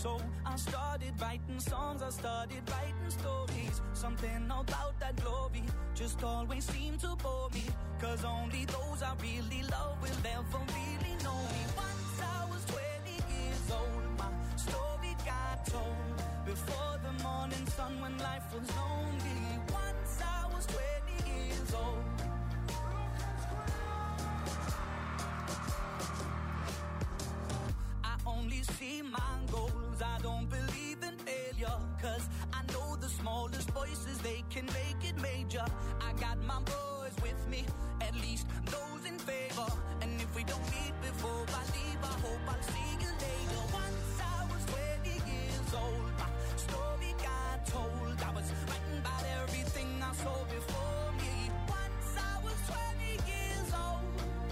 So I started writing songs, I started writing stories. Something about that glory just always seemed to bore me, 'cause only those I really love will ever really know me. Once I was 20 years old, my story got told before the morning sun when life was lonely. Once I was 20 years old. I only see my goals, I don't believe in failure, 'cause I know the smallest voices, they can make it major. I got my boys with me, at least those in favor. And if we don't meet before I leave, I hope I'll see you later. Once I was 20 years old, my story got told. I was writing about everything I saw before me. Once I was 20 years old.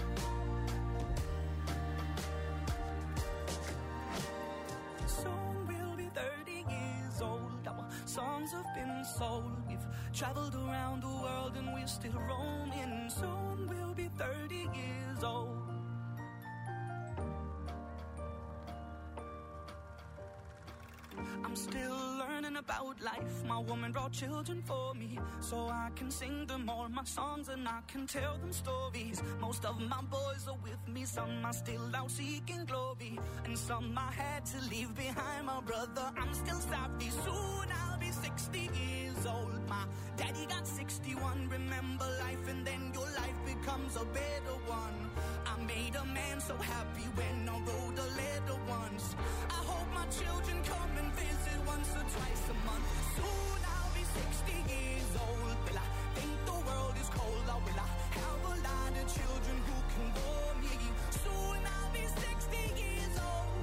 Soon we'll be 30 years old. Our songs have been sold. We've traveled around the world and we're still roaming. Soon we'll be 30 years old. I'm still learning about life. My woman brought children for me, so I can sing them all my songs and I can tell them stories. Most of my boys are with me, some are still out seeking glory, and some I had to leave behind. My brother, I'm still sorry. Soon I'll be 60 years old. My daddy got 61. Remember life and then your life becomes a better one. I made a man so happy when I wrote a letter once. I hope my children come and visit once or twice a month. Soon I'll be 60 years old. Will I think the world is cold, or will I have a lot of children who can bore me? Soon I'll be 60 years old.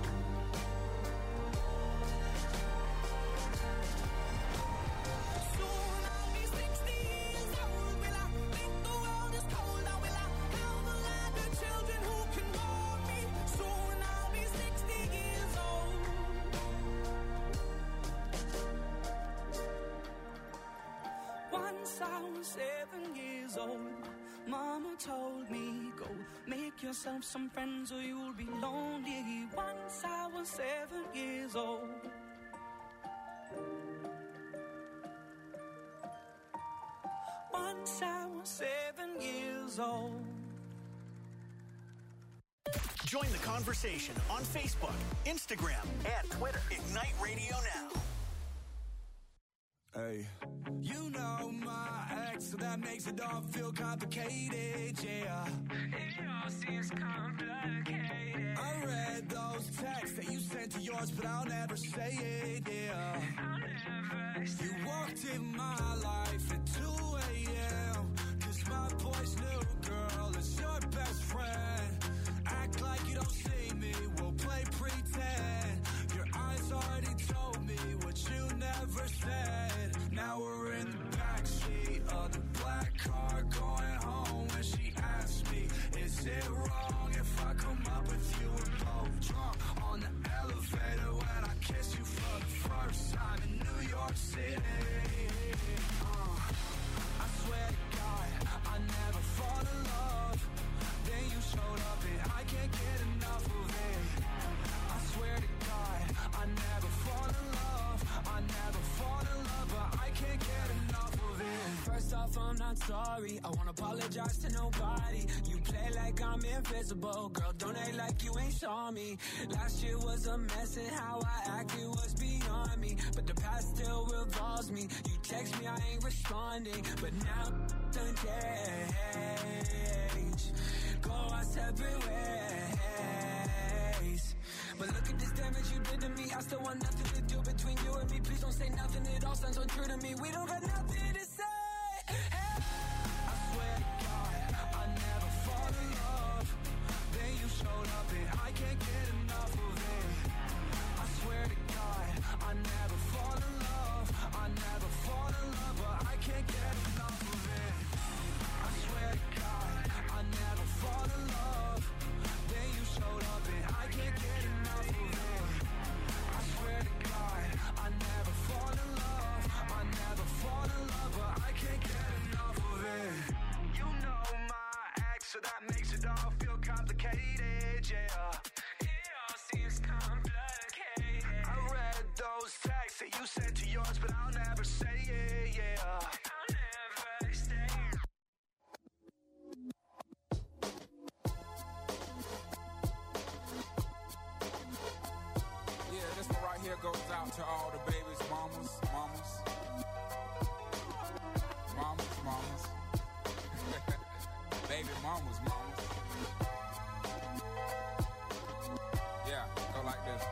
Soon I'll be 60 years old. Will I think the world is cold, or will I have a lot of children who can bore me? Soon I'll be 60 years old. Once I was 7 years old, Mama told me, go make yourself some friends or you'll be lonely. Once I was 7 years old. Once I was 7 years old. Join the conversation on Facebook, Instagram, and Twitter. Ignite Radio Now. Hey, you know my ex, so that makes it all feel complicated, yeah. It all seems complicated. I read those texts that you sent to yours, but I'll never say it, yeah. I'll never say you walked in my life at 2 a.m. 'cause my boy's new girl is your best friend. Act like you don't see me, we'll play pretend. Your eyes already told me what you never said. Now we're in the backseat of the black car going home when she asked me, is it wrong if I come up with you? We're both drunk on the elevator when I kiss you for the first time in New York City. I swear to God, I never fall in love. Then you showed up and I can't get enough of it. I swear to God, I never fall in love. I never fall in love, but I can't get enough of it. First off, I'm not sorry. I won't apologize to nobody. You play like I'm invisible. Girl, don't act like you ain't saw me. Last year was a mess and how I acted was beyond me. But the past still revolves me. You text me, I ain't responding. But now done change. Go our separate ways. But look at this damage you did to me. I still want nothing to do between you and me. Please don't say nothing, it all sounds so true to me. We don't got nothing to say. Hey. I swear to God, I never fall in love. Then you showed up and I can't get enough of it. I swear to God, I never fall in love. I never fall in love, but I can't get enough of it. I swear to God, I never fall in love. Then you showed up and I can't get enough of it. I swear to God, I never fall in love. I never fall in love, but those texts that you sent to yours, but I'll never say it, yeah. I'll never stay. Yeah, this one right here goes out to all the babies, mamas. Baby mamas. Yeah, go like this.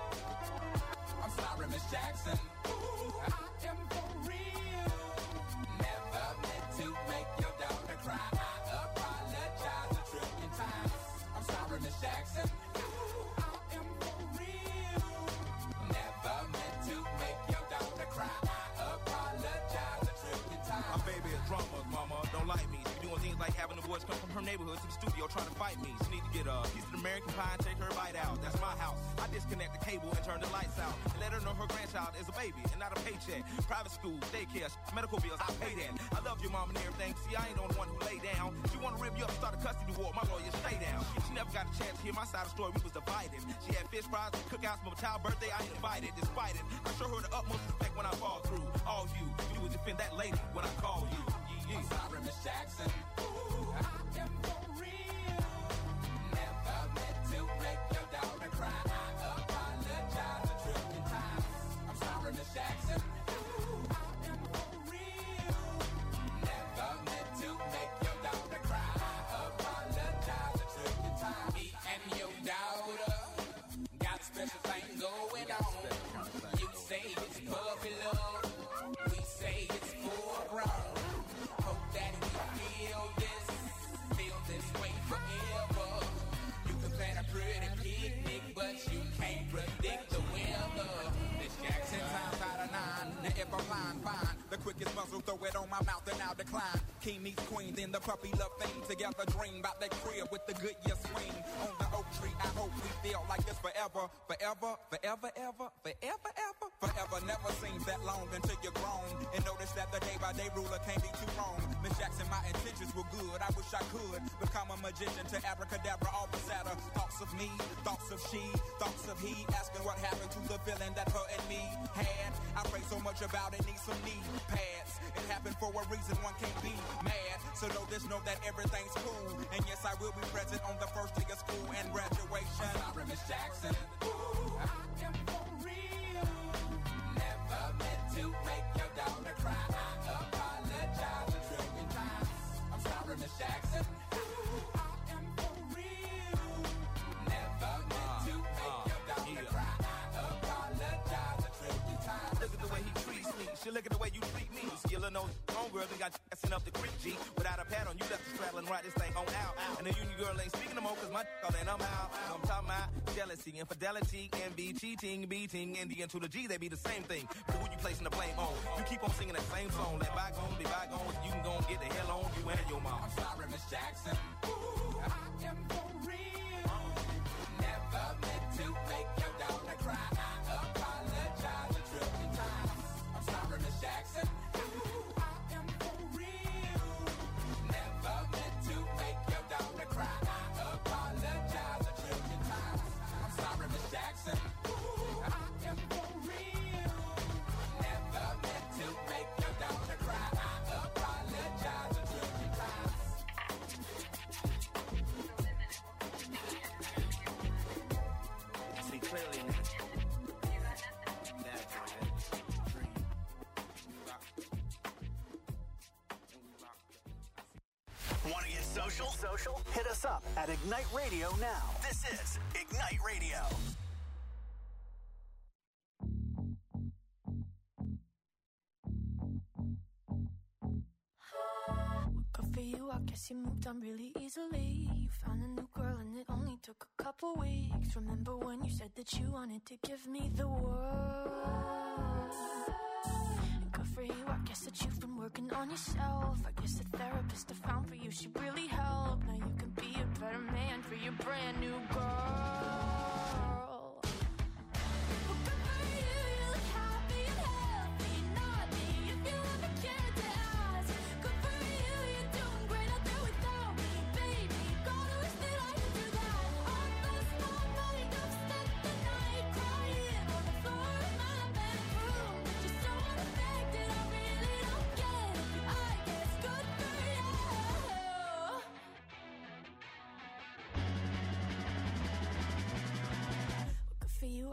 I'm sorry, Miss Jackson. Ooh, I am for real. Never meant to make your daughter cry. I apologize a trillion times. I'm sorry, Miss Jackson. Ooh, I am for real. Never meant to make your daughter cry. I apologize a trillion times. My baby is drama, mama. Don't like me. She doing things like having the boys come from her neighborhood to the studio trying to fight me. She need to get a piece of American pie and take her bite out. That's my house. I disconnect the cable and turn the lights out. And let her know her grandchild is a baby and not a paycheck. Private school, daycare, medical bills, I pay that. I love your mom and everything. See, I ain't the only one who lay down. She wanna rip you up, start a custody war. My lawyer, stay down. She never got a chance to hear my side of the story. We was divided. She had fish fries and cookouts for my child's birthday. I ain't invited. Despite it, I show her the utmost respect when I fall through. All you do is defend that lady when I call you. I'm sorry, Miss Jackson. Ooh, I am for real. Never meant to make your daughter cry. I apologize a trillion times. I'm sorry, Miss Jackson. Ooh, I am for real. Never meant to make your daughter cry. I apologize a trillion times. Me and your daughter got a special thing going on. You say it's puppy love. We say it's full grown. That we feel this way forever. You can plan a pretty picnic, but you can't predict the weather. Miss Jackson, times out of 9. Now if I'm lying, fine. The quickest muzzle, throw it on my mouth and I'll decline. King meets queen, then the puppy love thing. Together dream about that crib with the good year swing. On the oak tree, I hope we feel like this forever. Forever, forever, ever, forever, ever. Forever never seems that long until you're grown. And notice that the day-by-day ruler can't be too wrong. Miss Jackson, my intentions were good. I wish I could become a magician to abracadabra, all the sadder. Thoughts of me, thoughts of she, thoughts of he. Asking what happened to the feeling that her and me had. I pray so much about it, need some knee pads. It happened for a reason, one can't be mad. So know this, know that everything's cool. And yes, I will be present on the first day of school and graduation. I'm sorry, Miss Jackson. Ooh, I am for real. Never meant to make your daughter cry. I apologize a trillion times. I'm sorry, Miss Jackson. Ooh, I am for real. Never meant to make your daughter cry. I apologize a trillion times. Look at the way he treats me. She look at the way you treat me. Skillin' those homegirls and got sent up the creek, G. Without a pad on, you left the straddle and ride this thing on out. And the union girl ain't speaking no more, cause my all and I'm out. So I'm talking about jealousy, infidelity, envy, cheating, beating, and the N to the G, they be the same thing. But who you placing the blame on? You keep on singing that same song. Let bygones be bygones. You can go and get the hell on you and your mom. I'm sorry, Miss Jackson. Ooh, I am for real. Never meant to make your daughter cry. I apologize a trillion times. I'm sorry, Miss Jackson. Ooh, I am for real. Never meant to make your daughter cry. I apologize a trillion times. I'm sorry, Miss Jackson. Ooh, I am for real. Never meant to make your daughter cry. I apologize a trillion times. See clearly now. That's right. Want to get social? Hit us up at Ignite Radio now. This is Ignite Radio. Good for you, I guess you moved on really easily. You found a new girl and it only took a couple weeks. Remember when you said that you wanted to give me the world? And good for you, I guess that you've been working on yourself. I guess the therapist I found for you, she really helped. Now you can be a better man for your brand new girl. Well, good for you, you look happy and healthy. Not me, if you ever cared to ask. Good for you, you're doing great out there without me, baby. God, I wish that I could do that. I lost my mind, I've spent the night crying on the floor of my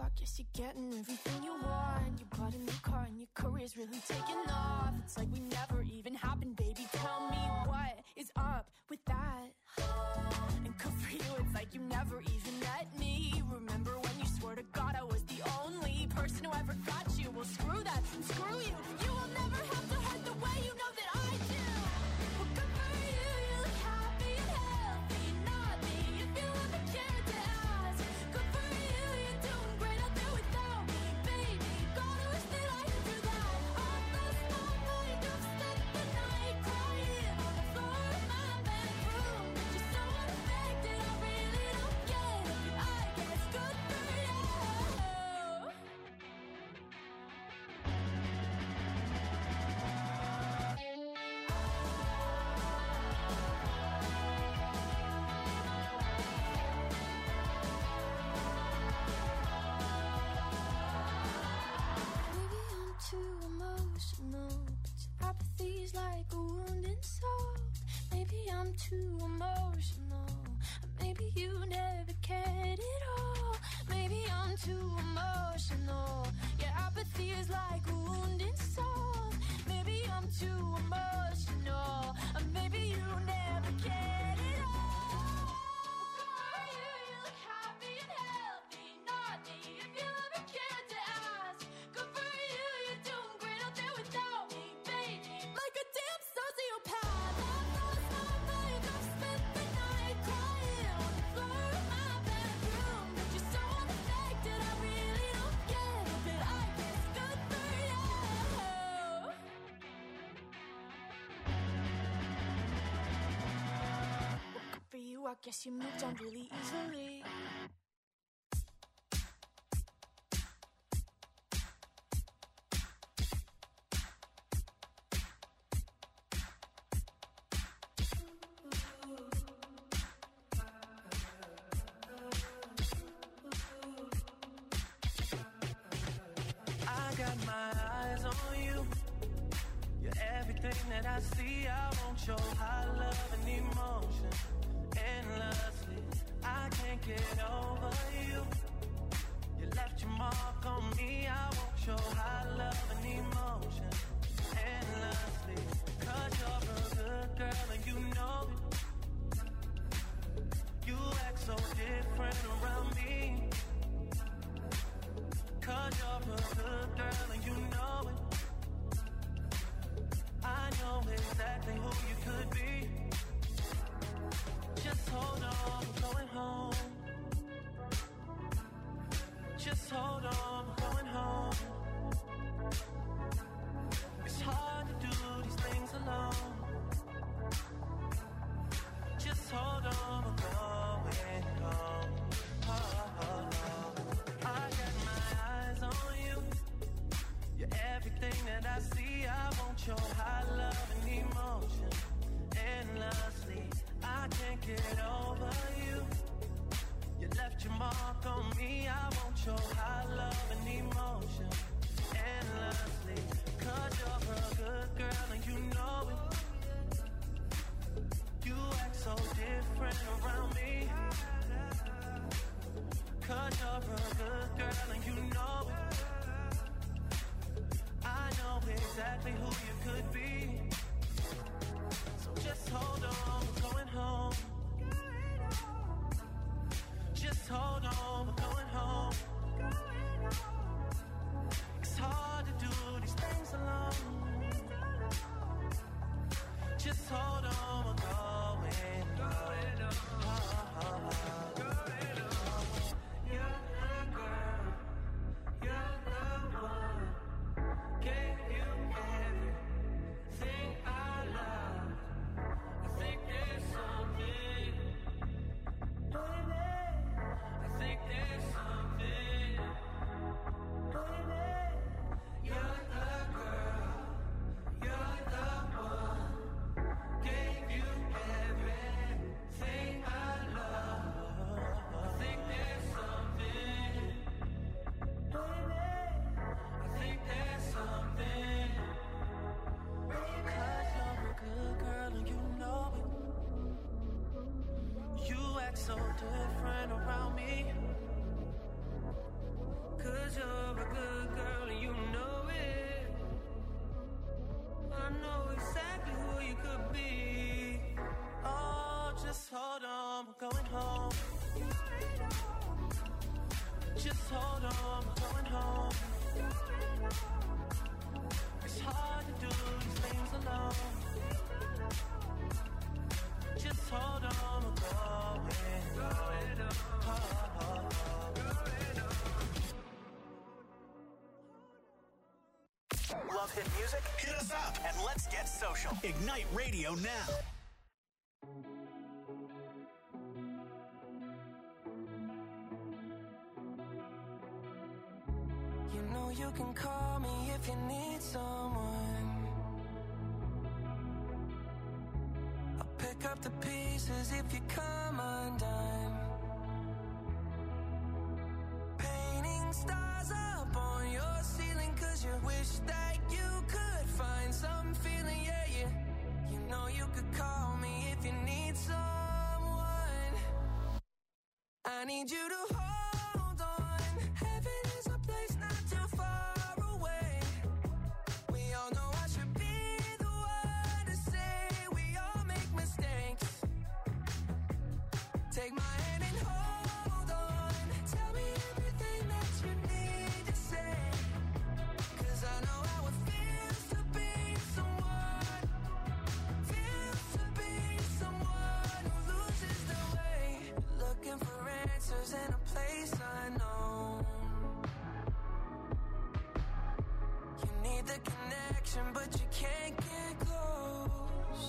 I guess you're getting everything you want. You bought a new car and your career's really taking off. It's like we never even happened, baby. Tell me what is up with that. And good for you, it's like you never even met me. Remember when you swore to God I was the only person who ever got you? Well, screw that, screw you. You will never have to hurt the way you know that I do. Well, good for you, you look happy and healthy. Not me, if you ever cared to ask. Good for you, you're doing great out there without me, baby. Gotta wish that I could do that. All last night, I've spent the night crying on the floor of my bedroom. Just so unaffected, I really don't get it. I guess good for you. Maybe I'm too emotional, but your apathy's like a wounded soul. Maybe I'm too emotional, or maybe you never cared at all. Maybe I'm too emotional, your apathy is like a wounded soul. Maybe I'm too emotional, or maybe you never cared at all. You look happy and healthy, not me, if you ever cared to ask. Good for you, you're doing great out there without me, baby. Like a damn sociopath. Last night, I've spent the night crying on the floor of my bedroom. But you're so unaffected, I really don't get it. But I guess good for you. Well, good for you, I guess you moved on really easily. I got my eyes on you. You're everything that I see. I want your high love and emotion endlessly. I can't get over you. You left your mark on me. I want your high love and emotion endlessly. 'Cause you're a good girl and you know it. You act so different around me. 'Cause you're a good girl and you know it. I know exactly who you could be. Just hold on, we're going home. Just hold on, we're going home. It's hard to do these things alone. Just hold on, we're going home. Oh, oh, oh. I got my eyes on you. You're everything that I see. I want your high love and emotion endlessly. I can't get over you. You left your mark on me. I want your high love and emotion endlessly. 'Cause you're a good girl and you know it. You act so different around me. 'Cause you're a good girl and you know it. I know exactly who you could be. So just hold on, we're going home. Just hold on, we're going home. hold on, we're going home. It's hard to do these things alone. Just hold on, we're going home. Love hit music? Hit us up and let's get social. Ignite Radio now. You know you can call me if you need someone. I'll pick up the pieces if you come undone. Painting stars up on your ceiling 'cause you wish that you could find some feeling, yeah. You know you could call me if you need someone. I need you to hold on. Heaven is a place not too far away. We all know I should be the one to say we all make mistakes. Take my hand and hold on. Tell me everything that you need to say. 'Cause I know how it feels to be someone. Feels to be someone who loses their way. Looking for answers in a place unknown. You need the connection, but you can't get close.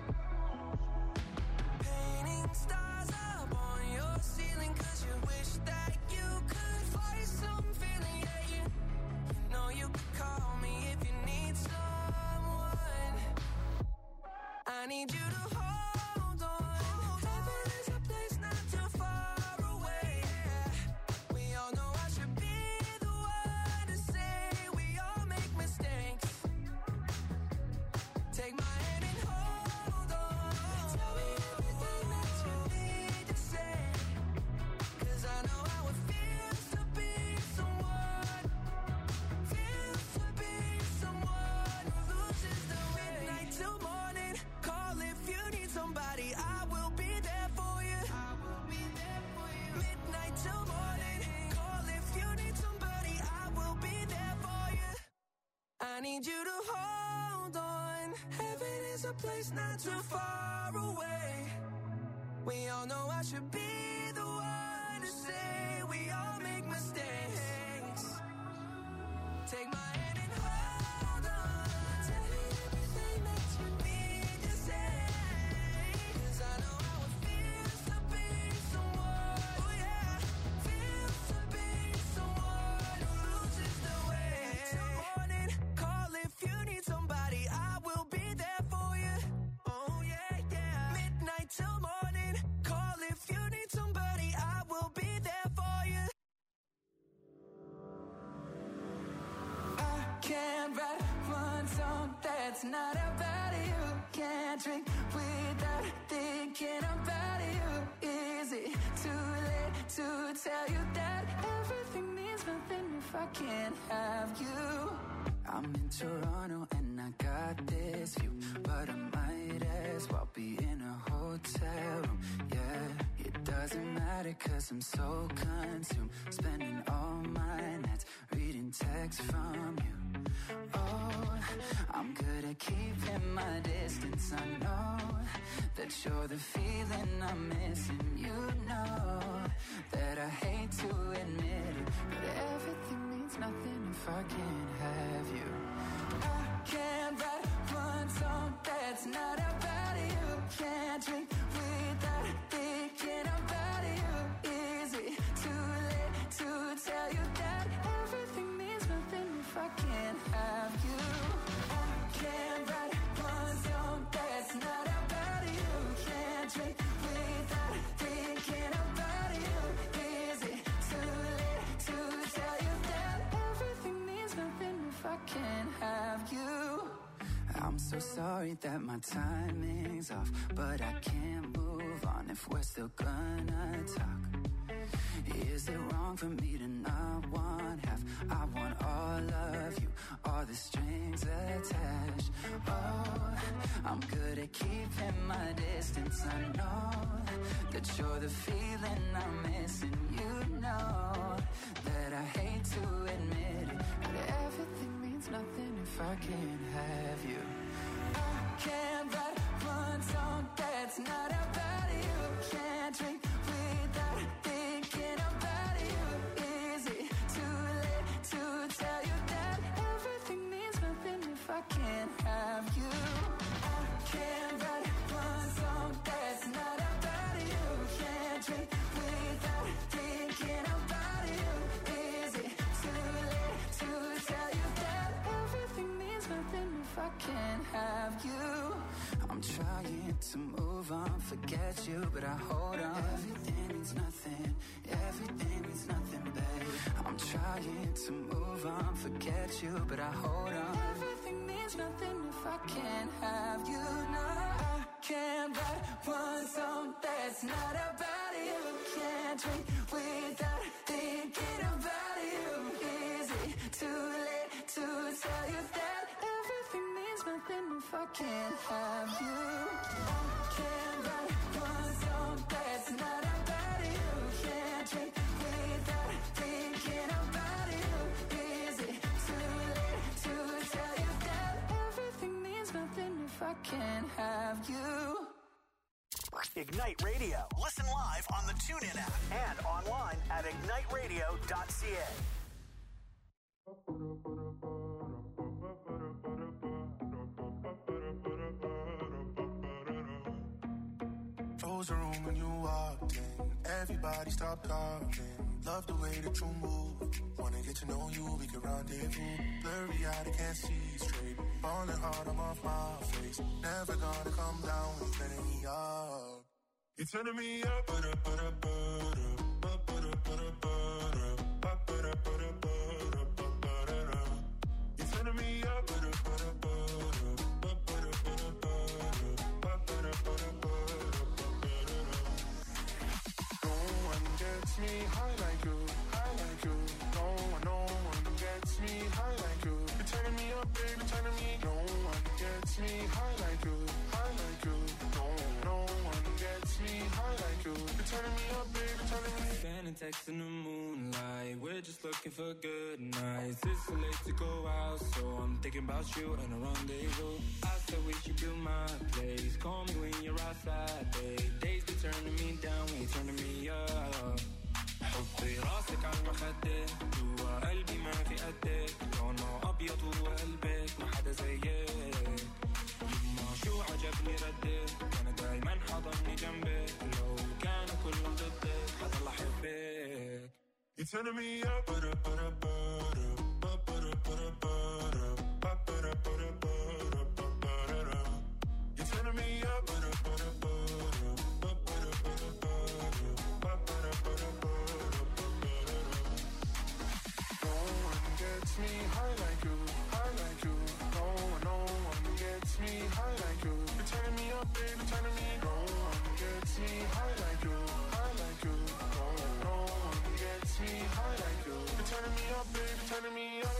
Painting stars up on your ceiling 'cause you wish that you could find some feeling, yeah. You know you could call me if you need someone. I need you to hold on. Heaven is a place not too far away. We all know I should be the one to say we all make mistakes. Take my hand and hold on. Tell me everything that you need to say. 'Cause I know how it feels to be someone. Feels to be someone who loses their way. Midnight till morning. Call if you need somebody. I will be there for you. I will be there for you. Midnight till morning. Call if you need somebody. I will be there for you. I need you to hold on. Heaven is a place not too far away. We all know I should be the one to say we all make mistakes. Take my hand and hold on. Tell me everything that you need to say. 'Cause I know how it feels to be someone. Oh yeah, feels to be someone who loses their way. Till morning, call if you need somebody. I will be there for you. Oh yeah, yeah. Midnight till morning, call if you need somebody. I will be there for you. I can't write one song that's not about you. Can't drink without thinking about you. Is it too late to tell you that everything means nothing if I can't have you? I'm in Toronto and I got this view, but I might as well be in a hotel room. Yeah, it doesn't matter 'cause I'm so consumed, spending all my nights reading texts from you. Oh, I'm good at keeping my distance. I know that you're the feeling I'm missing. You know that I hate to admit it, but everything means nothing if I can't have you. I can't write one song that's not about you. Can't drink without thinking about you. Is it too late to tell you that everything means nothing if I can't have you? I can't write one song that's not about you. Can't drink without thinking about you. Is it too late to tell you that everything means nothing if I can't have you? I'm so sorry that my timing's off, but I can't move on if we're still gonna talk. Is it wrong for me to not want half? I want all of you, all the strings attached. Oh, I'm good at keeping my distance. I know that you're the feeling I'm missing. You know that I hate to admit it, but everything means nothing if I can't have you. I can't write one song that's not about you. Can't drink without thinking about you. Is it too late to tell you that everything means nothing if I can't have you? I can't write one song that's not about you. Can't drink without thinking about you. Is it too late to tell you that everything means nothing if I can't have you? I'm trying to move on, forget you, but I hold on. Everything means nothing, everything means nothing, babe. I'm trying to move on, forget you, but I hold on. Everything means nothing if I can't have you. No, I can't write one song that's not about you. Can't drink without thinking about you. Is it too late to tell you that everything means nothing if I can't have you? I can't write one song that's not about you. Can't drink without thinking about you. Is it too late to tell you that everything means nothing if I can't have you? Ignite Radio. Listen live on the TuneIn app and online at igniteradio.ca. Froze the room when you walked in. Everybody stopped talking. Love the way that you move. Wanna get to know you, we can rendezvous. Blurry eyed, I can't see straight. Falling hard, I'm off my face. Never gonna come down when you're turning me up. You're turning me up, You're turning me up, No one gets me high like you, high like you. No one gets me high like you. You're turning me up, baby, turning me. No one gets me high like you, high like you. No one gets me high like you. You're turning me up, baby, turning me. Sending texts in the moonlight. We're just looking for good nights. It's too late to go out, so I'm thinking about you and a rendezvous. I said we should do my place. Call me when you're outside, babe. Days be turning me down when you're turning me up. حطي راسك على المخدة جوا قلبي ما في قدك لونه أبيض وقلبك ما حدا زيك يما شو عجبني ردك أنا دايما حضني جنبك لو كانوا كلهم ضدك حضل أحبك You're turning me up, You're turning me up, No one gets me high like you, high like you. No one gets me high like you. You're turning me up, baby, turning me. No one gets me high like you, high like you. No one gets me high like you. You're turning me up, baby, turning me up.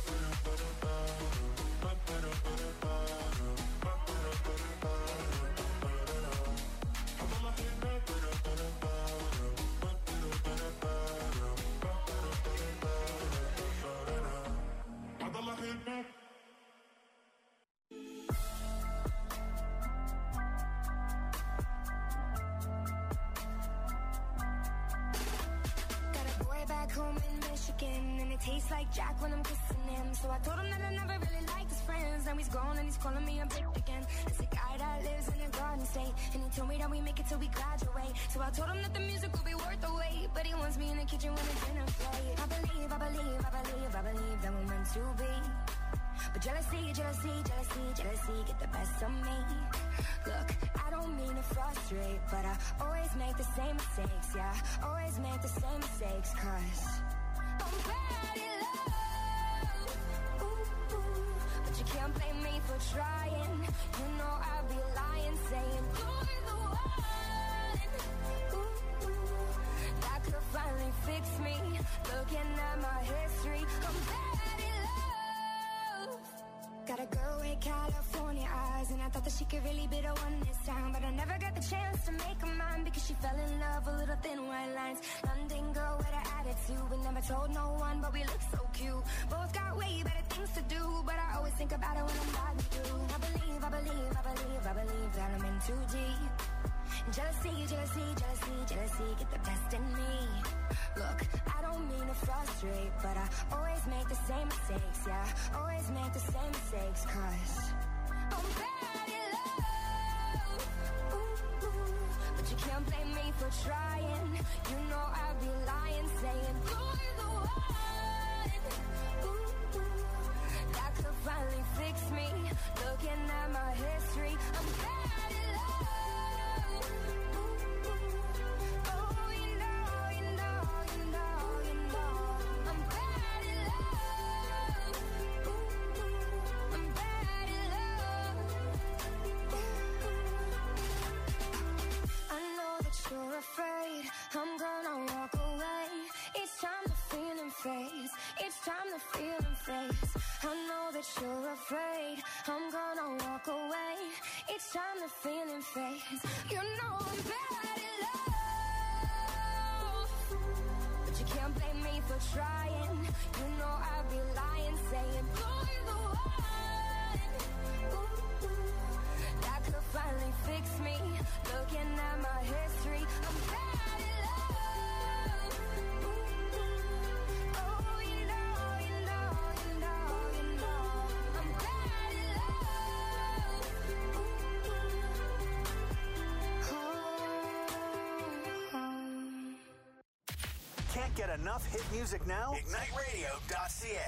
Home in Michigan, and it tastes like Jack when I'm kissing him. So I told him that I never really liked his friends. Now he's gone and he's calling me a bitch again. It's a guy that lives in a garden state, and he told me that we make it till we graduate. So I told him that the music will be worth the wait, but he wants me in the kitchen when the dinner plate. I believe that we're meant to be. But jealousy get the best of me. Look, I don't mean to frustrate, but I always make the same mistakes, yeah. Always make the same mistakes, cause I'm bad in love. Ooh, ooh. But you can't blame me for trying. You know I'd be lying, saying you're the one. Ooh, ooh. That could finally fix me. Looking at my history, I'm bad in love. And I thought that she could really be the one this time, but I never got the chance to make her mine, because she fell in love with little thin white lines. London girl with an attitude, we never told no one, but we look so cute. Both got way better things to do, but I always think about it when I'm riding through. I believe that I'm in too deep. Jealousy, jealousy, jealousy, jealousy, get the best in me. Look, I don't mean to frustrate, but I always make the same mistakes, yeah. Always make the same mistakes, cause I'm bad in love. Ooh, ooh. But you can't blame me for trying. You know I'd be lying, saying you're the one. Ooh, ooh. That could finally fix me. Looking at my history, I'm bad in love. Ooh, ooh. Oh, you know, you know, you know, you know, I'm bad in love. Ooh, ooh. I'm bad in love. I know that you're afraid I'm gonna walk away. Each time the feeling fades, each time the feeling fades. I know that you're afraid I'm gonna walk away. Each time the feeling fades, you know I'm bad in love. But you can't blame me for trying. You know I'd be lying, saying you're the one. Ooh, ooh. That could finally fix me. Looking at my history, I'm bad in love. Ooh, ooh. Oh, you know, you know, you know, you know, I'm bad in love. Ooh, ooh. Can't get enough hit music now? IgniteRadio.ca.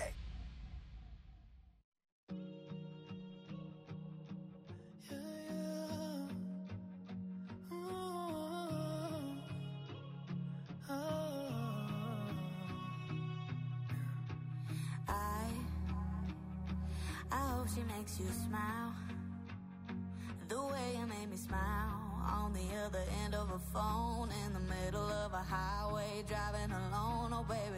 I hope she makes you smile the way you made me smile on the other end of a phone in the middle of a highway driving alone. Oh baby,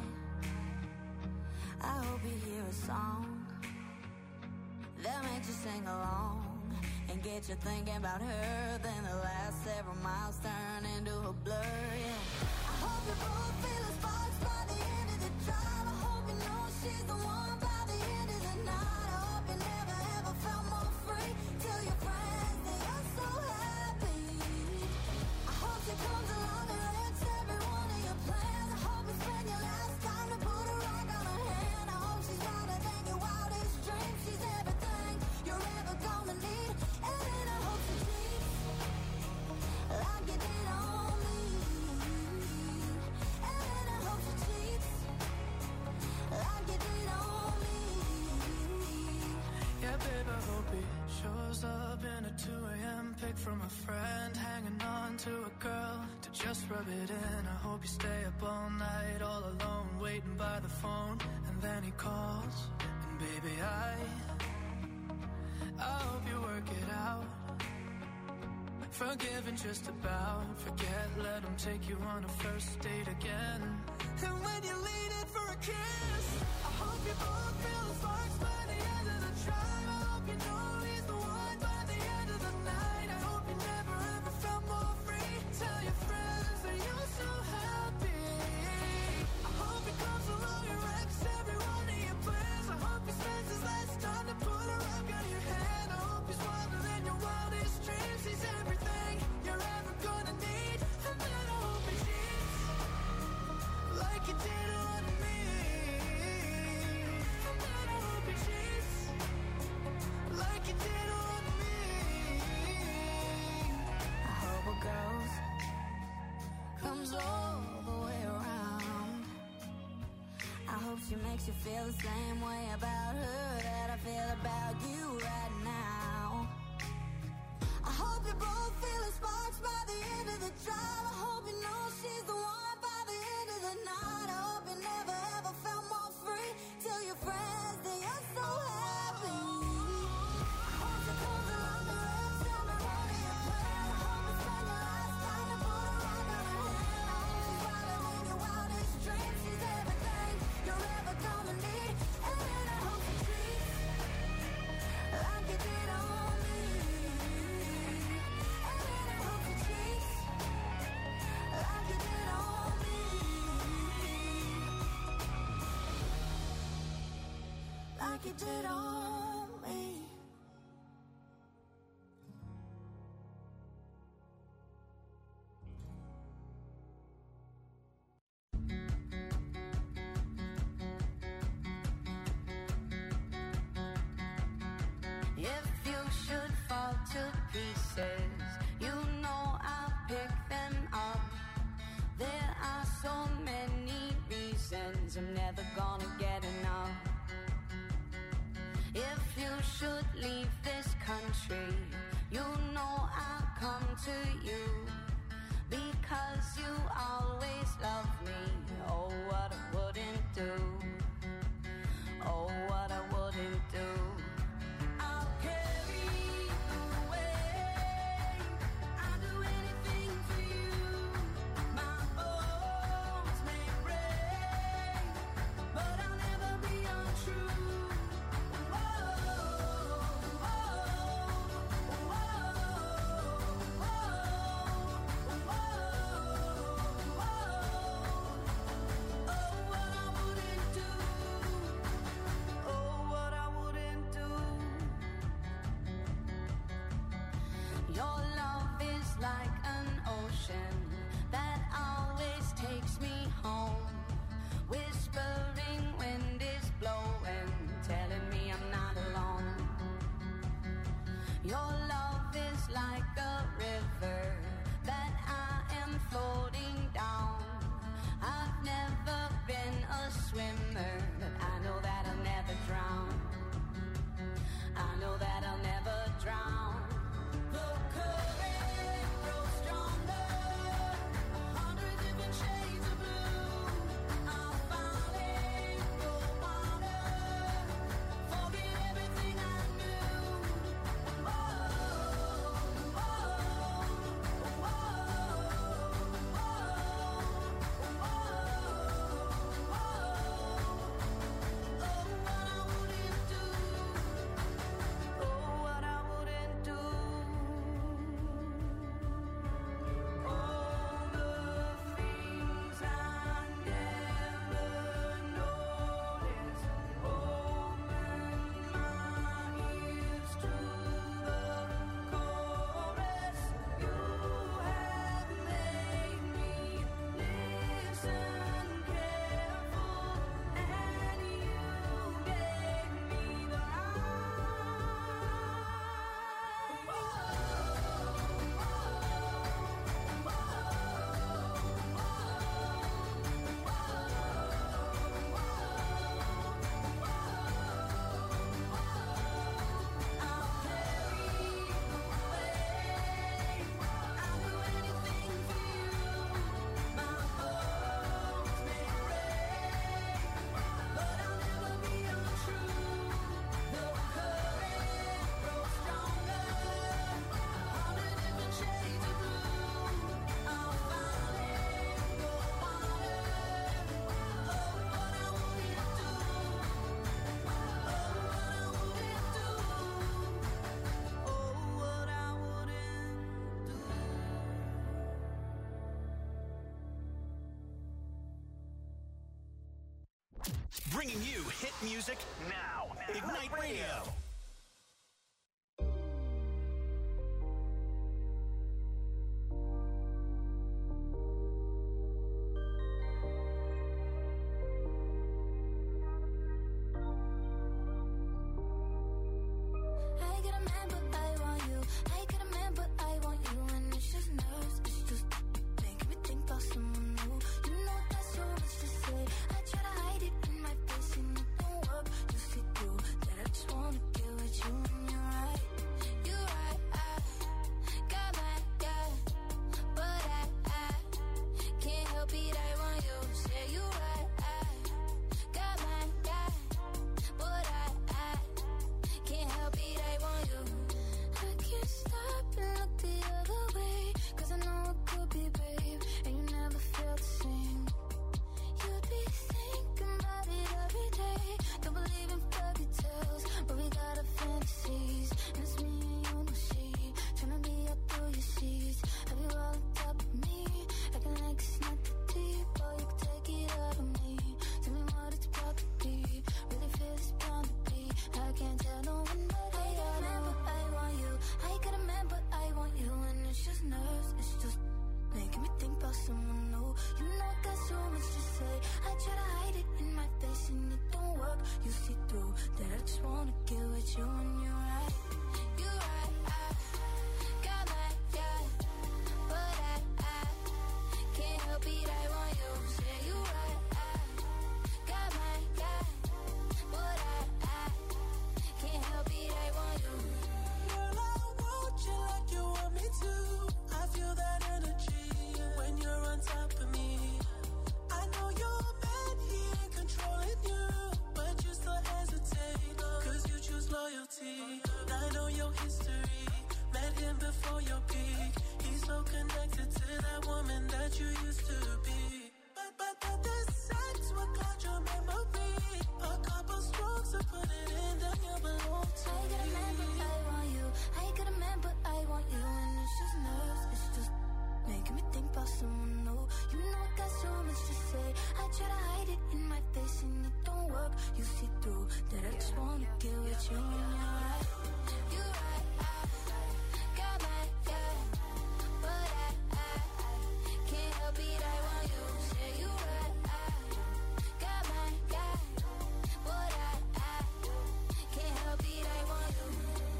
I hope you hear a song that makes you sing along and get you thinking about her. Then the last several miles turn into a blur, yeah. I hope you both feel the sparks by the end of the drive. I hope you know she's the one by the end of the night. I hope you never ever felt more free. Tell your friends that you're so happy. I hope she comes along and wrecks every one of your plans. I hope you spend your last time to put a rock on her hand. I hope she's louder than your wildest dreams. She's everything you're ever gonna need. And then I hope she cheats like you did on me. And then I hope she cheats like you did on me. Yeah, babe, I hope he shows up in a 2 a.m. pic from a friend, hanging on to a girl to just rub it in. I hope you stay up all night, all alone, waiting by the phone, and then he calls, and baby, I hope you work it out. Forgiving just about, forget, let him take you on a first date again. And when you lean in for a kiss, I hope you both feel the sparks by the end of the drive. I hope you know he's the one by the end of the night. I hope you never ever felt more free. Tell your friends that you're so happy. I hope he comes along and wrecks every one of your plans. I hope he spends his last time to put a rock on your hand. I hope he's wilder than your wildest dreams. He's everything you're ever gonna need. And then I hope he cheats like you did on me. And then I hope he cheats like you did on me. I hope a ghost comes all the way around. I hope she makes you feel the same way about her that I feel about you right now. I hope you both feel the sparks by the end of the drive. I hope you know she's the one by the end of the night. I hope you never ever felt more free. Tell your friends that you're so happy. I hope she comes along and wrecks every one of your plans. I hope you spend your last time to put a rock on her hand. I hope she's wilder than your wildest dreams. She's everything you're ever gonna need. And then I hope she treats like you did on me. like you did on me. If you should fall to pieces, you know I'll pick them up. There are so many reasons I'm never gonna get enough. If you should leave this country, you know I'll come to you, because you always love me. Oh, what I wouldn't do. Oh, what I wouldn't do. I'll carry you away. I'll do anything for you. My bones may break, but I'll never be untrue. Your love is like an ocean that always takes me home. Whispering wind is blowing, telling me I'm not alone. Your love is like a river that I am floating down. I've never been a swimmer, but I know that I'll never drown. I know that I'll never drown. The current grows stronger, 100 different shades of blue. I'll finally go water, forget everything I knew. Oh, oh, oh, what I wouldn't do. All the things I never noticed. Open my ears to the chorus. You have made me listen careful, and you gave me the Bringing you hit music now. Ignite Radio. I get a man, but I want you. I get a man, but I want you. And it's just nerves, it's just making me think about someone new. You know that's so much to say. I try to hide it in my face and it don't work. You see through that I just wanna give that I just wanna get with you when you're right. You right, I got my guy, but I can't help it, I want you. Say you right, I got my guy, but I can't help it, I want you.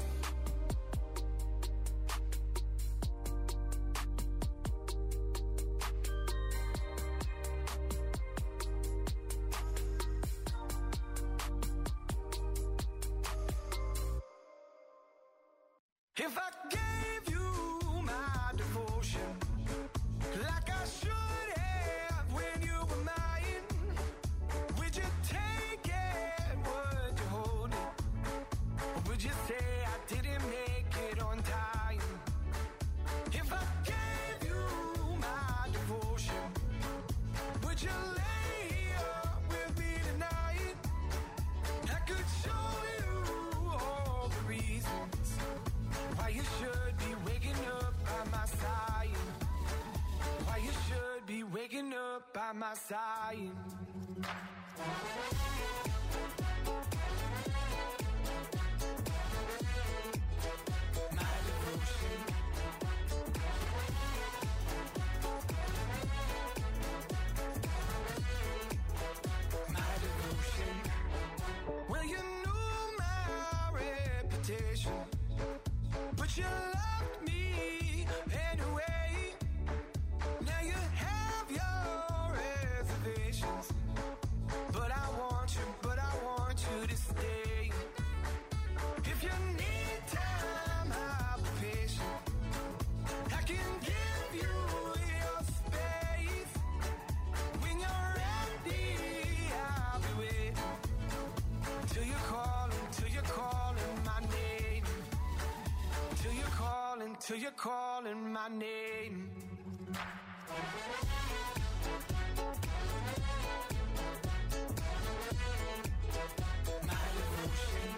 If I gave you my devotion, like I should have when you were mine, would you take it, would you hold it, or would you say I didn't make it on time? If I gave you my devotion, would you lay up with me tonight? I could show you all the reasons why you should be waking up by my side. Why you should be waking up by my side. My devotion. My devotion. Well, you knew my reputation, but you loved me anyway. Now you have your reservations, but I want you to stay. If you need time, I'll be patient. I can give you your space. When you're ready, I'll be waiting till you're calling my name. Till you're calling my name. My devotion.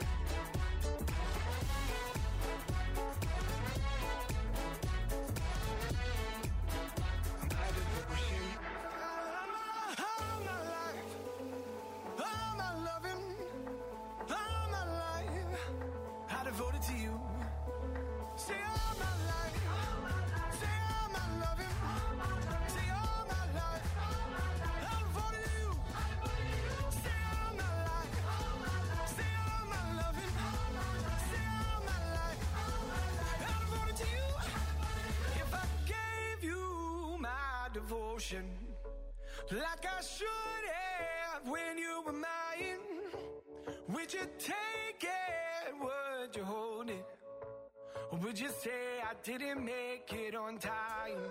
My devotion. All my life, all my loving, all my life, I devoted to you. Say all my life, say all my loving, say all my life, I'm devoted to you. Say all my life, say all my loving, say all my life, I'm devoted to you. If I gave you my devotion, like I should have when you were mine, would you take it, would you hold it? Or would you say I didn't make it on time?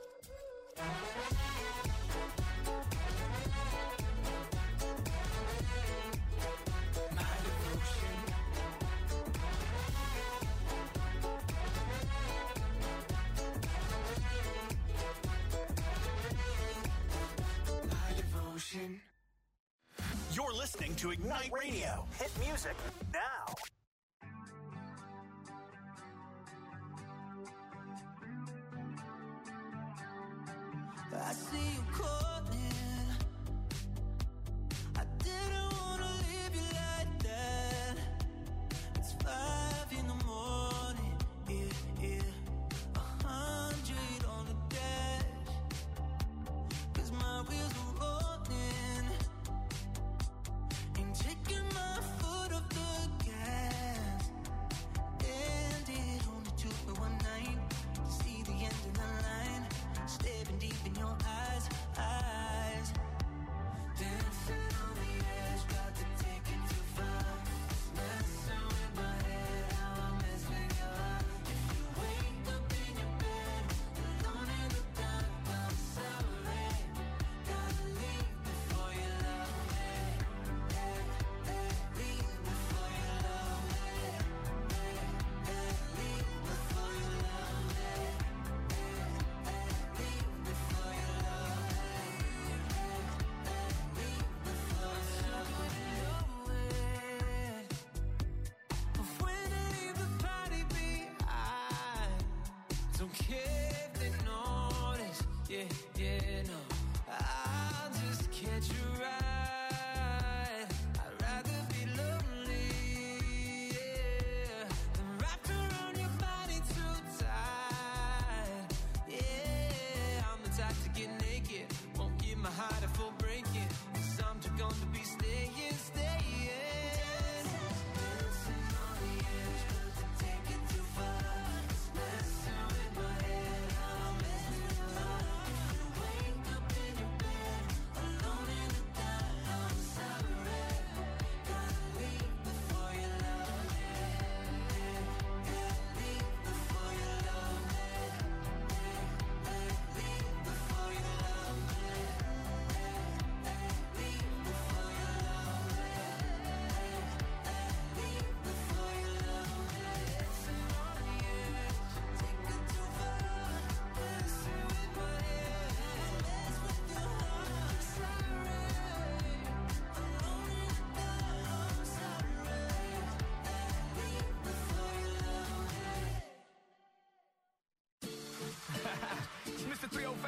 My devotion. My devotion. You're listening to Ignite Radio. Hit music now. I see you calling. I didn't wanna leave you like that. It's 5 in the morning, yeah. 100 on the dash, 'cause my wheels are rolling. Ain't taking my foot off the gas. And it only took me one night to see the end of the line. Staring deep in your eyes. Dancing on the edge, got to take it too far. Messing with my head, how I mess with your heart. If you wake up in your bed, alone in the dark, I'm sorry. Gotta leave before you love me. Leave before you love me. Leave before you love me. Leave before you love me. Leave before you love me. But when I leave the party behind, don't care if they notice. Yeah, no. I'll just catch you right. I'd rather be loved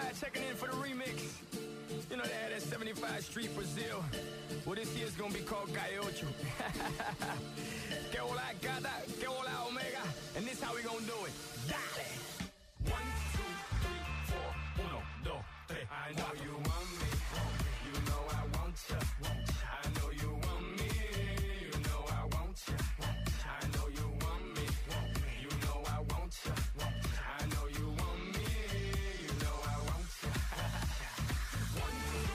75 checking in for the remix. You know they had that 75 Street Brazil. Well, this year's gonna be called Gaiocho. Que hola gata, que hola omega. And this how we gonna do it. Dale! 1, 2, 3, 4. 1, 2, 3. I know you want me. You know I want ya. I know you want me. You know I want ya. I know you want me. You know I want ya. I know you want me. You know I want ya. 1,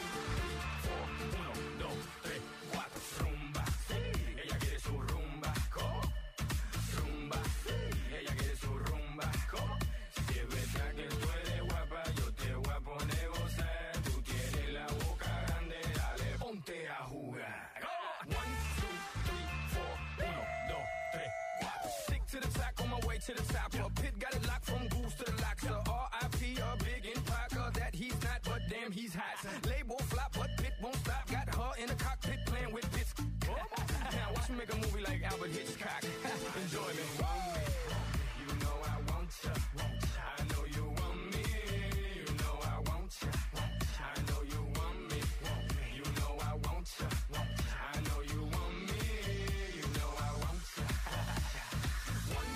2, 3, 4. 1, 2, 3, 4. Rumba, sí. Ella quiere su rumba. Rumba, sí. Ella quiere su rumba. Si es verdad que tú eres guapa, yo te voy a poner gozar. Tú tienes la boca grande, dale, ponte a jugar. 1, 2, 3, 4. 1, 2, 3, 4. Stick to the track on my way to the top. Pit got it locked from goose to the lock. So R.I.P. a big impact that he's not, but damn he's hot. Label flop, but Pit won't stop. Got her in the cockpit playing with bits. Now watch me make a movie like Albert Hitchcock. Enjoy me. You know I want ya. I know you want me. You know I want ya. I know you want me. You know I want ya. I know you want me. You know I want ya. 1,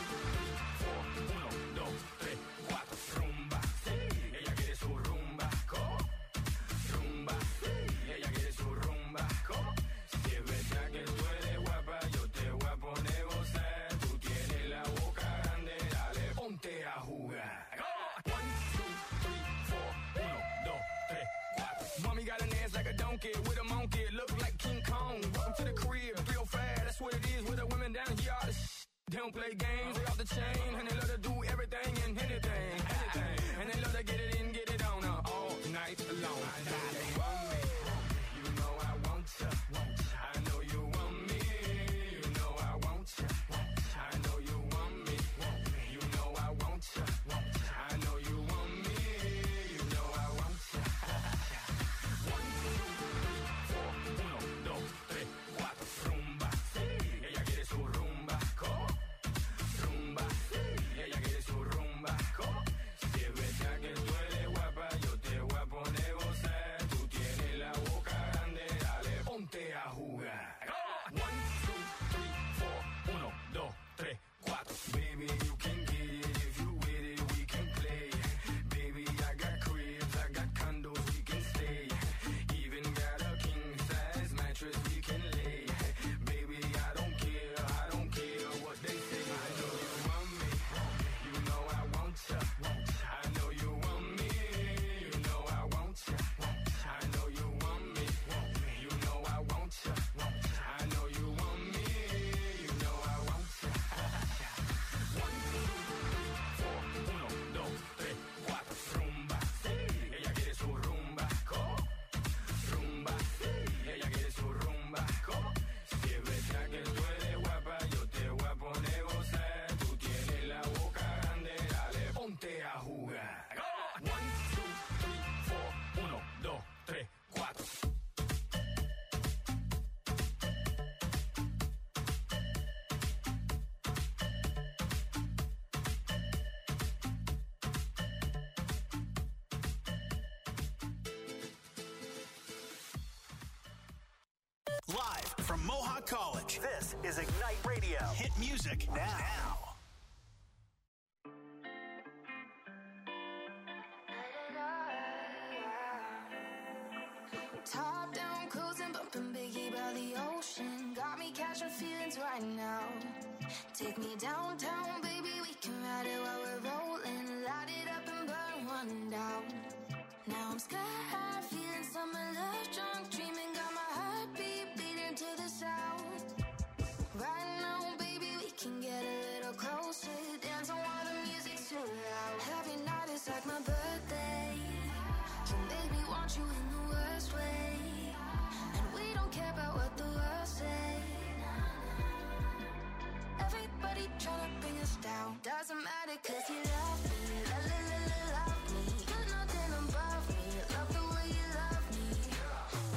2, 3, 4. Rumba, sí. Ella quiere su rumba. Rumba, sí. Ella quiere su rumba. Si es verdad que tú eres guapa, yo te voy a poner gozar. Tú tienes la boca grande, dale, ponte a jugar. 1, 2, 3, 4. 1, 2, 3, 4. Mommy got an ass like a donkey with a monkey. Look like King Kong. Welcome to the crib, real fast. That's what it is with the women down here. All the they don't play games, they off the chain, and they love to do everything and anything. And they love to get it in, get it on all night long. You want me, you know I want ya. I know you want me, you know I want ya. I know you want me, you know I want ya. I know you want me, you know I want ya. 1, 2, 3, 4. Rumba, sí. Ella quiere su rumba. Rumba, sí. Ella quiere su rumba. Si es verdad que tú eres guapa, yo te voy a poner gozar. Tú tienes la boca grande, dale, ponte a jugar. 1, 2, 3, 4. 1, 2, 3, 4. Baby, you can get it if you with it, we can play. Baby, I got cribs, I got condos, we can stay. Even got a king size mattress we can lay. Baby, I don't care what they say. I know you want me, you know I want ya. I know you want me, you know I want ya. I know you want me, you know I want ya. I know you want me, you know I want ya. 1, 2, 3, 4. Rumba, sí. Ella quiere su rumba. Rumba, sí. Ella quiere su rumba. Si es verdad que tú eres guapa, yo te voy a poner gozar. Tú tienes la boca grande, dale, ponte a jugar. 1, 2, 3, 4. 1, 2, 3, 4. Live from Mohawk College, this is Ignite Radio. Hit music now. Top down, cruising, bumping Biggie by the ocean. Got me catching feelings right now. Take me downtown, baby, we can ride it while we're rolling. Light it up and burn one down. Now I'm sky high, feeling summer love, drunk, dreaming, got my heartbeat beating to the sound. Right now, baby, we can get a little closer. Dancing while the music's too loud. Every night is like my birthday. You make me want you in the worst way. And we don't care about what the world say. Everybody tryna bring us down. Doesn't matter 'cause you love me. Love me. You're nothing above me. Love the way you love me.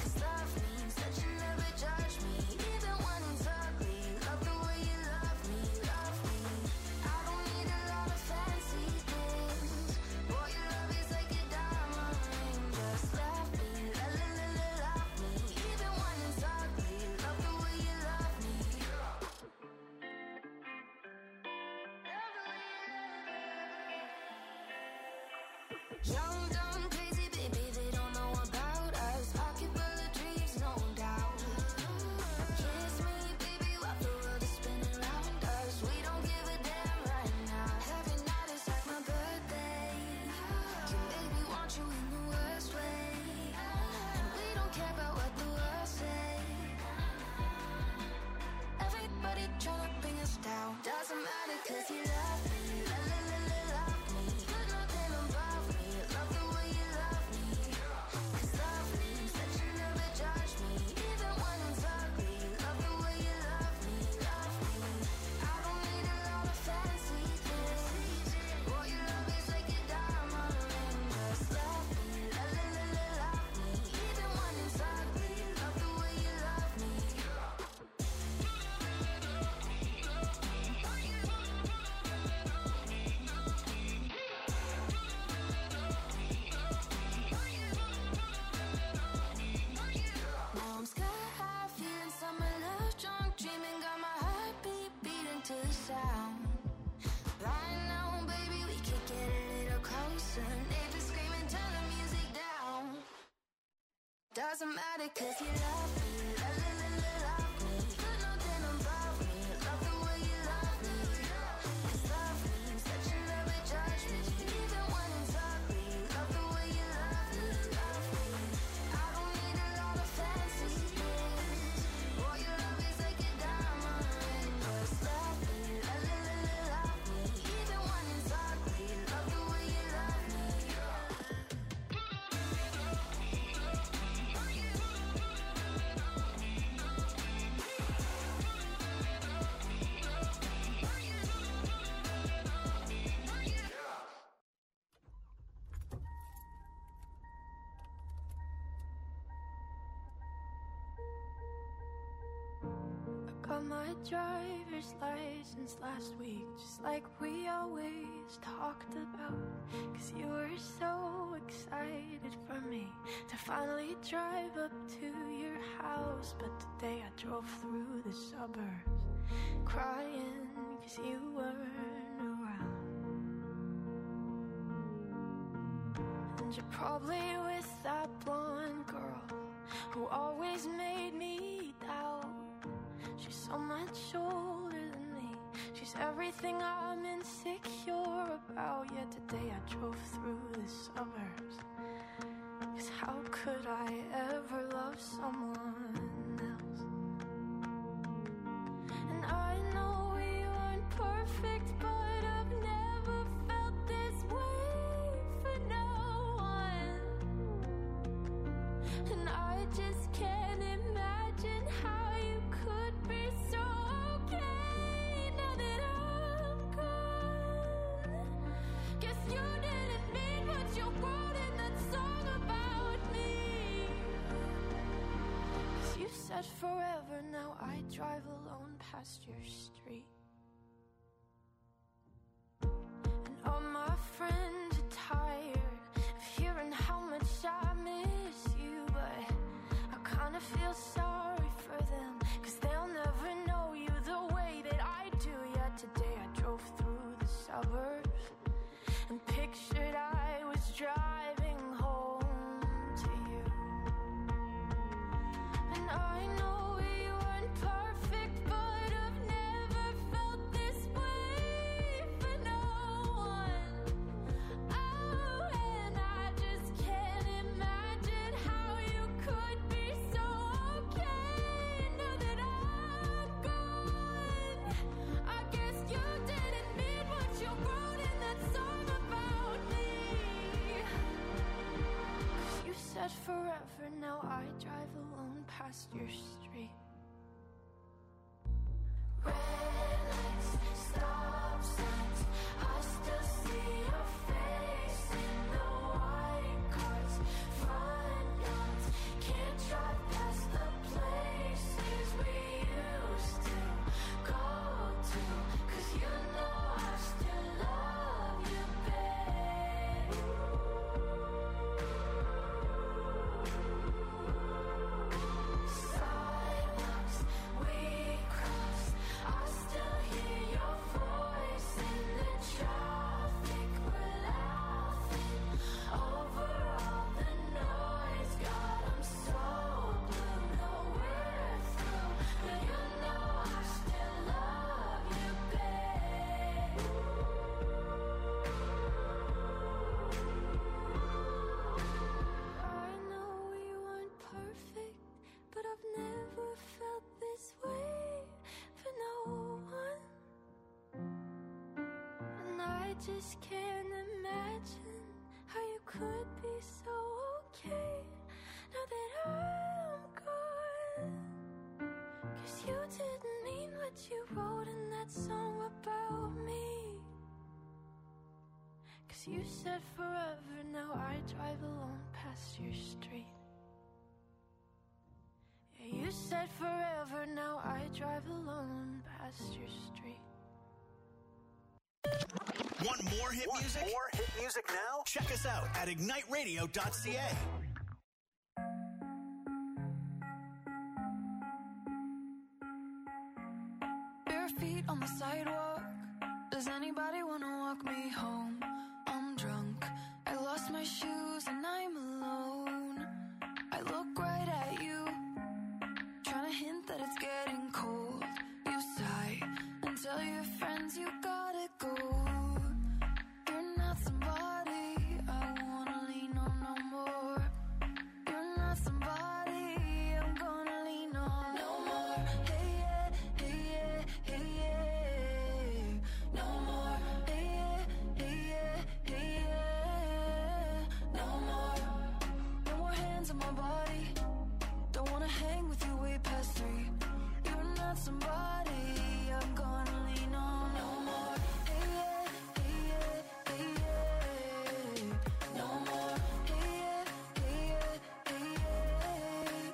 Young, dumb, crazy, baby, they don't know about us. Pocket full of dreams, no doubt. Kiss me, baby, while the world is spinning around us. We don't give a damn right now. Every night is like my birthday. You make me want you in the worst way. And we don't care about what the world say. Everybody tryna bring us down. Doesn't matter 'cause you love me. Love me. You're nothing above me. Love the way you love me. 'Cause love means that you never judge me. Even when it's ugly. Love the way you love me. Love me. I don't need a lot of fancy things. Boy, your love is like a diamond ring. Just love me. Love me. Even when it's ugly. Love the way you love me. Now I'm sky high, feeling summer love drunk, dreaming, got my heartbeat beating to the sound. Right now, baby, we could get a little closer. Neighbors screaming, turn the music down. Doesn't matter 'cause you love me. Love me. You're nothing above me. Love the way you love me. 'Cause love means that you never judge me. Even when it's ugly. Love the way you love me. Love me. I don't need a lot of fancy things. Boy, your love is like a diamond ring. Just love me. Love me. Even when it's ugly. Love the way you love me. Got my driver's license last week, just like we always talked about. 'Cause you were so excited for me to finally drive up to your house. But today I drove through the suburbs, crying 'cause you weren't around. And you're probably with that blonde girl who always made me doubt. She's so much older than me. She's everything I'm insecure about. Yet today I drove through the suburbs. 'Cause how could I ever love someone else? And I know we weren't perfect, but I've never felt this way for no one. And I just can't imagine how you could be so okay now that I'm gone. Guess you didn't mean what you wrote in that song about me. 'Cause you said forever, now I drive alone past your street. And all my friends are tired of hearing how much I miss you, but I kinda feel sorry for them, 'cause they'll never know you the way that I do. Yet today I drove through the suburbs and pictured I was driving home to you. And I know we weren't perfect, but I've never felt this way for no one. Oh, and I just can't imagine how you could be so okay now that I'm gone. I guess you didn't mean what you wrote in that song about me. 'Cause you said forever, now I drive alone past your street. Red lights, stop signs, I still see your face in the white cars, front yards. Can't drive past the places we used to go to, 'cause you know I still love you, babe. Stop just can't imagine how you could be so okay now that I'm gone. 'Cause you didn't mean what you wrote in that song about me. 'Cause you said forever, now I drive alone past your street. Yeah, you said forever, now I drive alone past your street. Want more hit music? More hit music now? Check us out at igniteradio.ca. Bare feet on the sidewalk. Does anybody wanna walk me home? I'm drunk. I lost my shoes and I'm alone. I look right at you, trying to hint that it's getting cold. You sigh and tell your friends you gotta go. You're not somebody I wanna lean on no more. You're not somebody I'm gonna lean on no more. Hey yeah, hey yeah, hey yeah. No more. Hey yeah, hey yeah, hey yeah. No more. No more hands on my body. Don't wanna hang with you way past 3. You're not somebody I'm gonna lean on no more. Hey yeah, hey yeah, hey yeah. No more. Hey yeah, hey yeah, hey yeah.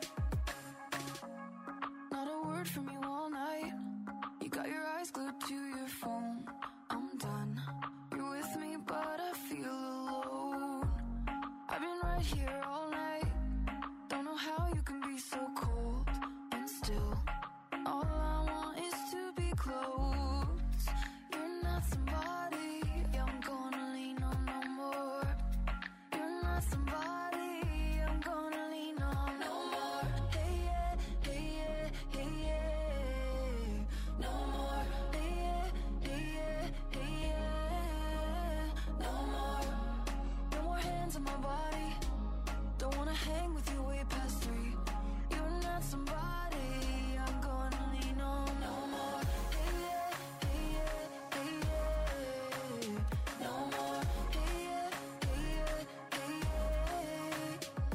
Not a word from you all night. You got your eyes glued to your phone. I'm done. You're with me, but I feel alone. I've been right here all night. Don't know how you can be so cold. And still, all I want is to be close. You're not somebody I'm gonna lean on no more. You're not somebody I'm gonna lean on no more. Hey yeah, hey yeah, hey yeah. No more. Hey yeah, hey yeah, hey yeah. No more. No more hands on my body. Don't wanna hang with you way past 3. You're not somebody I'm gonna lean on no more. Hey yeah, hey yeah, hey yeah. No more. Hey yeah, hey yeah, hey yeah.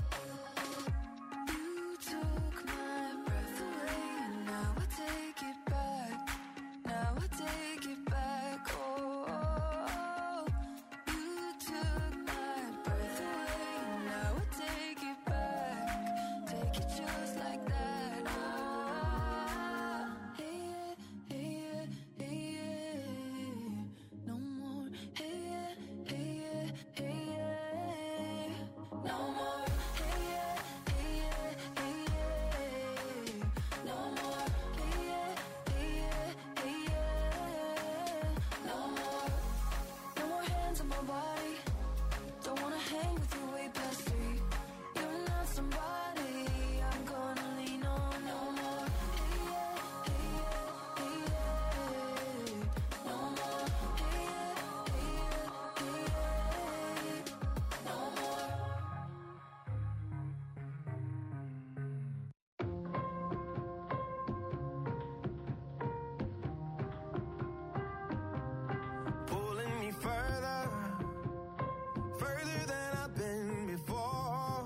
You took my breath away, and now I take it back. Now I take it back. Oh, you took my breath away, and now I take it back. Take it just like that. Oh, hey yeah, hey yeah, hey yeah. No more. Hey yeah, hey yeah, hey yeah. No more. Hey yeah, hey yeah, hey yeah. No more. Hey yeah, hey yeah, hey yeah. No more. No more hands on my body. Don't wanna hang with you way past 3. You're not somebody I'm gonna lean on no more. Hey yeah, hey yeah, hey yeah. No more. Hey yeah, hey yeah, hey yeah. No more. Pulling me further, further than I've been before,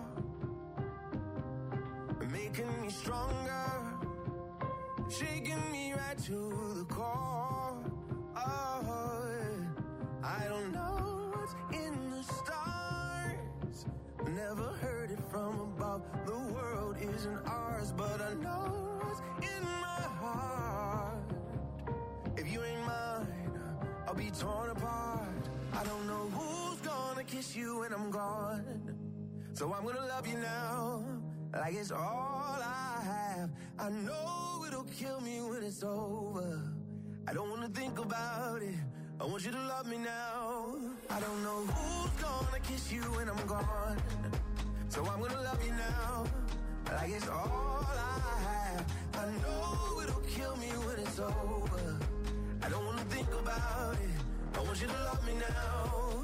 making me stronger, shaking me right to the core. Oh, I don't know what's in the stars, never heard it from above. The world isn't ours, but I know what's in my heart. If you ain't mine, I'll be torn apart. I don't know who's gonna kiss you when I'm gone, so I'm gonna love you now, like it's all I have. I know it'll kill me when it's over. I don't wanna think about it. I want you to love me now. I don't know who's gonna kiss you when I'm gone, so I'm gonna love you now, like it's all I have. I know it'll kill me when it's over. I don't wanna think about it. I want you to love me now.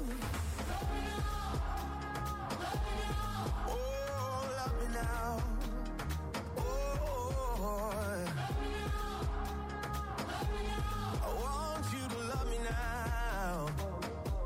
Oh, love me now. Oh, I want you to love me now.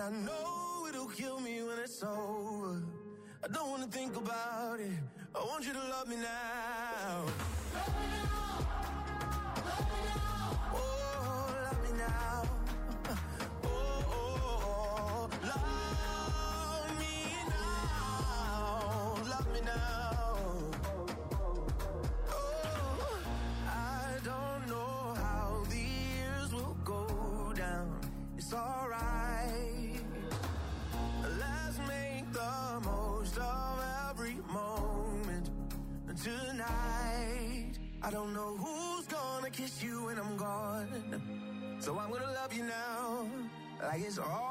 know it'll kill me when it's over. I don't wanna think about it. I want you to love me now. Love me now. Love me now. Oh, love me now. Oh, oh, oh. Love me now. Love me now. Oh, I don't know how the years will go down. It's alright. Let's make the most of every moment tonight. I don't know who's gonna kiss you when I'm gone, so I'm gonna love you now, like it's all